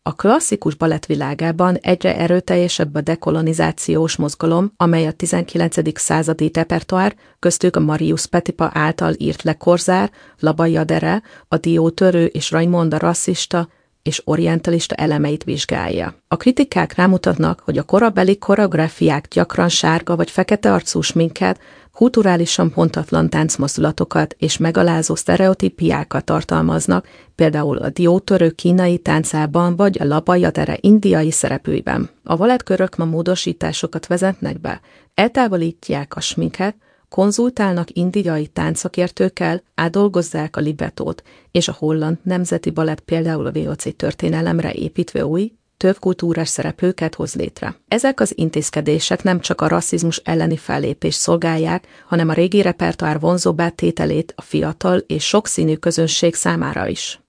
A klasszikus balett világában egyre erőteljesebb a dekolonizációs mozgalom, amely a 19. századi repertoár, köztük a Marius Petipa által írt Le Corsaire, La Bayadère, a Diótörő és Raymonde rasszista és orientalista elemeit vizsgálja. A kritikák rámutatnak, hogy a korabeli koreográfiák gyakran sárga vagy fekete arcú sminket, kulturálisan pontatlan táncmozdulatokat és megalázó sztereotípiákat tartalmaznak, például a Diótörő kínai táncában vagy a La Bayadère indiai szereplőiben. A balettkörök ma módosításokat vezetnek be, eltávolítják a sminket, konzultálnak indiai táncszakértőkkel, átdolgozzák a librettót, és a holland nemzeti balett például a VOC történelemre építve új, több kultúrás szereplőket hoz létre. Ezek az intézkedések nem csak a rasszizmus elleni fellépést szolgálják, hanem a régi repertoár vonzóbbá tételét a fiatal és sokszínű közönség számára is.